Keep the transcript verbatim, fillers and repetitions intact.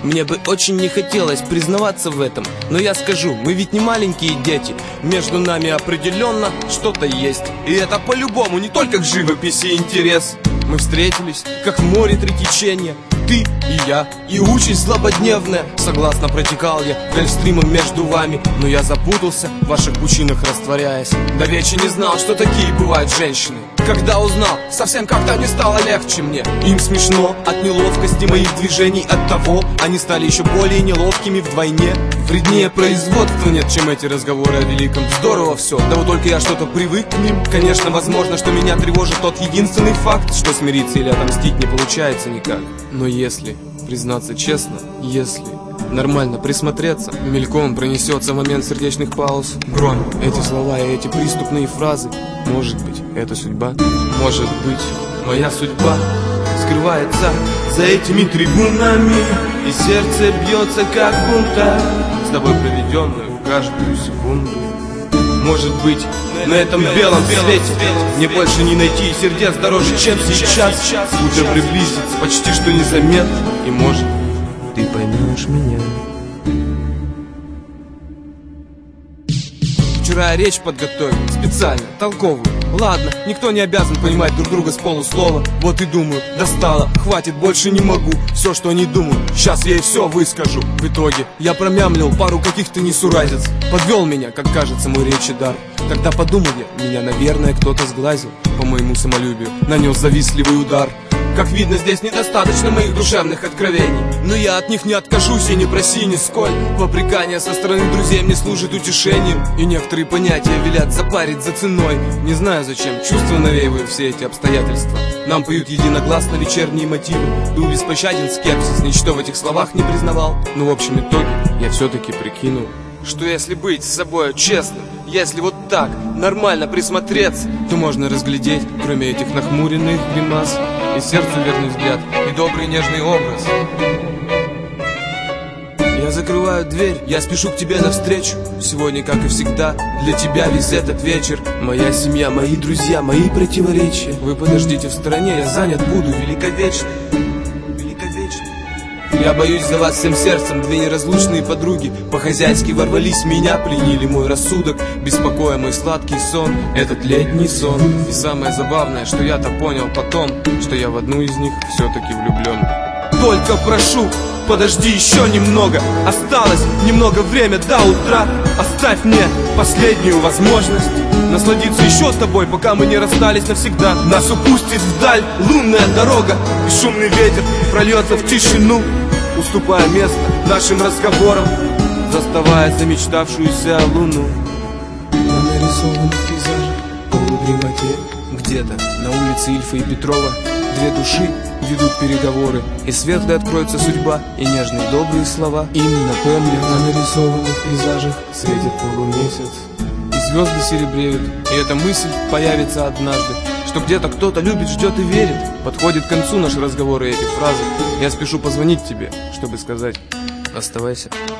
Мне бы очень не хотелось признаваться в этом, но я скажу, мы ведь не маленькие дети. Между нами определенно что-то есть. И это по-любому не только к живописи интерес. Мы встретились, как в море три течения, ты и я, и участь злободневная. Согласно протекал я гольфстримом между вами, но я запутался в ваших пучинах, растворяясь. До вечи не знал, что такие бывают женщины. Когда узнал, совсем как-то не стало легче мне. Им смешно от неловкости моих движений, от того они стали еще более неловкими вдвойне. Вреднее производства нет, чем эти разговоры о великом. Здорово все, да вот только я что-то привык к ним. Конечно, возможно, что меня тревожит тот единственный факт, что смириться или отомстить не получается никак. Но если, признаться честно, если нормально присмотреться, мельком пронесется момент сердечных пауз. Бронь, эти слова и эти преступные фразы. Может быть, это судьба? Может быть, моя судьба скрывается за этими трибунами, и сердце бьется как бунта с тобой проведенную каждую секунду. Может быть, на этом белом свете мне больше не найти сердец дороже, чем сейчас. Лучше приблизиться почти что незаметно, и может ты поймешь меня. Вчера я речь подготовил, специально, толковую. Ладно, никто не обязан понимать друг друга с полуслова. Вот и думаю, достало, хватит, больше не могу. Все, что они думают, сейчас я и все выскажу. В итоге я промямлил пару каких-то несуразец. Подвел меня, как кажется, мой речи дар. Когда подумал я, меня, наверное, кто-то сглазил. По моему самолюбию нанес завистливый удар. Как видно, здесь недостаточно моих душевных откровений, но я от них не откажусь и не проси нисколь. Попрекание со стороны друзей мне служит утешением, и некоторые понятия велят запарить за ценой. Не знаю зачем, чувства навеивают все эти обстоятельства. Нам поют единогласно вечерние мотивы. Был беспощаден скепсис, ничто в этих словах не признавал. Но в общем итоге я все-таки прикинул, что если быть с собой честным, если вот так нормально присмотреться, то можно разглядеть, кроме этих нахмуренных гримас, и сердцу верный взгляд, и добрый нежный образ. Я закрываю дверь, я спешу к тебе навстречу. Сегодня, как и всегда, для тебя весь этот вечер. Моя семья, мои друзья, мои противоречия. Вы подождите в стороне, я занят буду великовечно. Я боюсь за вас всем сердцем, две неразлучные подруги по-хозяйски ворвались в меня, пленили мой рассудок, беспокоя мой сладкий сон, этот летний сон. И самое забавное, что я-то понял потом, что я в одну из них все-таки влюблен. Только прошу, подожди еще немного, осталось немного время до утра. Оставь мне последнюю возможность насладиться еще с тобой, пока мы не расстались навсегда. Нас упустит вдаль лунная дорога, бесшумный ветер прольется в тишину, уступая место нашим разговорам, заставая замечтавшуюся луну. На нарисованных пейзажах, в полудремоте, где-то на улице Ильфа и Петрова две души ведут переговоры, и светлой откроется судьба, и нежные добрые слова им напомнят. На нарисованных пейзажах светит полумесяц, и звезды серебреют, и эта мысль появится однажды, что где-то кто-то любит, ждет и верит. Подходит к концу наш разговор и эти фразы. Я спешу позвонить тебе, чтобы сказать: оставайся.